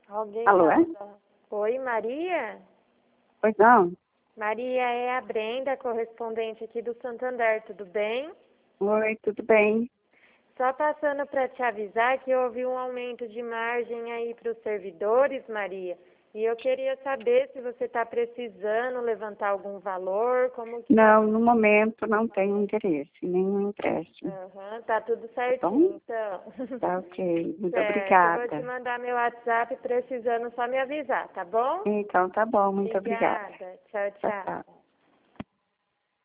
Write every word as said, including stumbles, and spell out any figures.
Alguém Alô, é? fala. Oi, Maria? Pois não? Maria, é a Brenda, correspondente aqui do Santander, tudo bem? Oi, tudo bem? Só passando para te avisar que houve um aumento de margem aí para os servidores, Maria. E eu queria saber se você está precisando levantar algum valor, como que tá? Não, no momento não tenho interesse, nenhum empréstimo. Aham, tá tudo Tá bom? certinho, então. Tá ok, muito Certo, eu vou te obrigada. mandar meu WhatsApp, precisando só me avisar, tá bom? Então tá bom, muito obrigada. Obrigada. Tchau, Tchau, tchau. tchau.